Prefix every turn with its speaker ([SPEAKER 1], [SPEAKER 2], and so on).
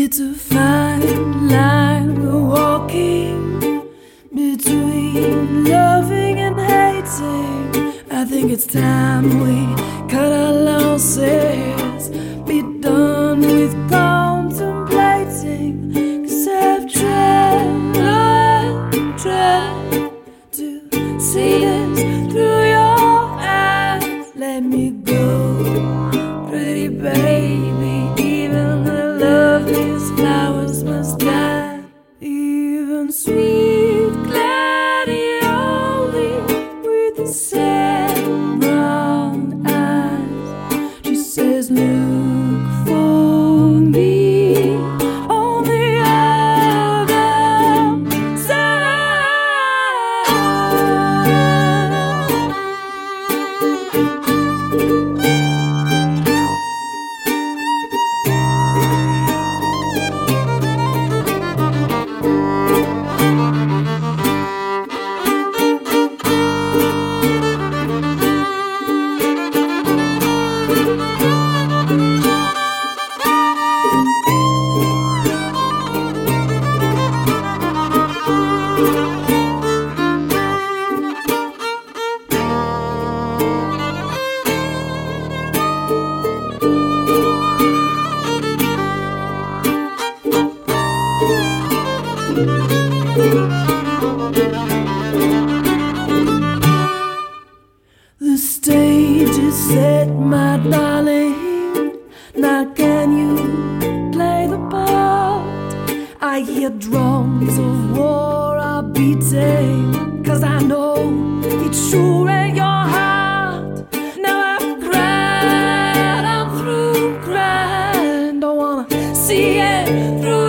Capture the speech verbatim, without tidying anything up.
[SPEAKER 1] It's a fine line we're walking between loving and hating. I think it's time we cut our losses, be done with contemplating. 'Cause I've tried, I've tried to see this through your eyes. Let me go, pretty baby, even the loveliest flowers must die. Even sweet gladioli with the sad brown eyes, she says, look for me on the other side. The stage is set, my darling. Now can you play the part? I hear drums of war are beating, 'cause I know it's sure in your heart. Now I've cried, I'm through crying. Don't wanna see it through